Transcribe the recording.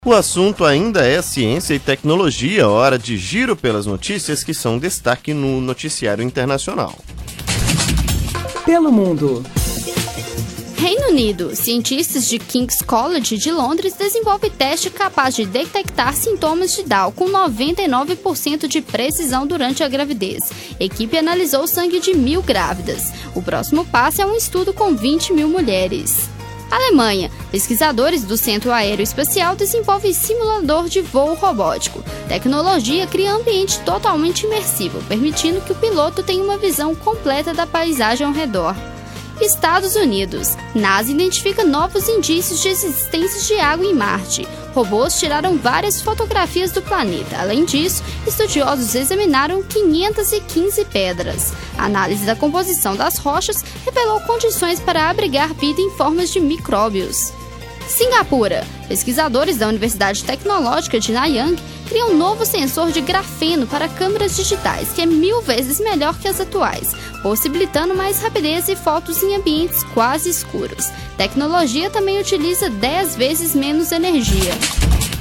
O assunto ainda é ciência e tecnologia, hora de giro pelas notícias que são destaque no noticiário internacional. Pelo mundo. Reino Unido. Cientistas de King's College de Londres desenvolvem teste capaz de detectar sintomas de Down com 99% de precisão durante a gravidez. Equipe analisou o sangue de 1.000 grávidas. O próximo passo é um estudo com 20.000 mulheres. Alemanha. Pesquisadores do Centro Aeroespacial desenvolvem simulador de voo robótico. Tecnologia cria ambiente totalmente imersivo, permitindo que o piloto tenha uma visão completa da paisagem ao redor. Estados Unidos. NASA identifica novos indícios de existência de água em Marte. Robôs tiraram várias fotografias do planeta. Além disso, estudiosos examinaram 515 pedras. A análise da composição das rochas revelou condições para abrigar vida em formas de micróbios. Singapura. Pesquisadores da Universidade Tecnológica de Nanyang criam um novo sensor de grafeno para câmeras digitais, que é 1000 vezes melhor que as atuais, possibilitando mais rapidez e fotos em ambientes quase escuros. Tecnologia também utiliza 10 vezes menos energia.